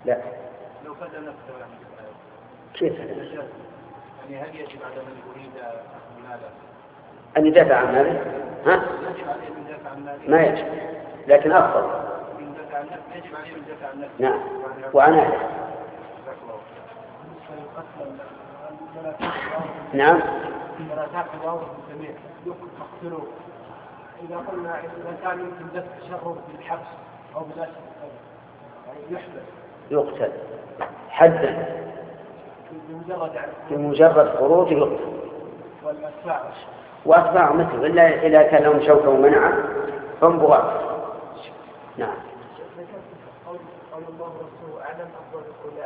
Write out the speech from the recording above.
لا. لو فدى نفسه يعني كيف؟ يعني هل يجب على من يريد ماله أن يدافع عن ماله؟ ها؟ يجب عليه من يدافع عن ماله؟ ما يجب، لكن أفضل. من يدافع عن نفسه يجب عليه من يدافع عن نفسه. نعم، وعن أهله. نعم. المنافات الواضح الجميع يقتلوا إذا قلنا إذا كان يمكن دفع شره بالحبس أو بالأسر يحبس يقتل حدا بمجرد خروجه يقتل. وأتباع مثله إلا إذا كان لهم شوكة ومنعه هم بغاة. نعم. قول الله ورسوله أعلم أفضل القول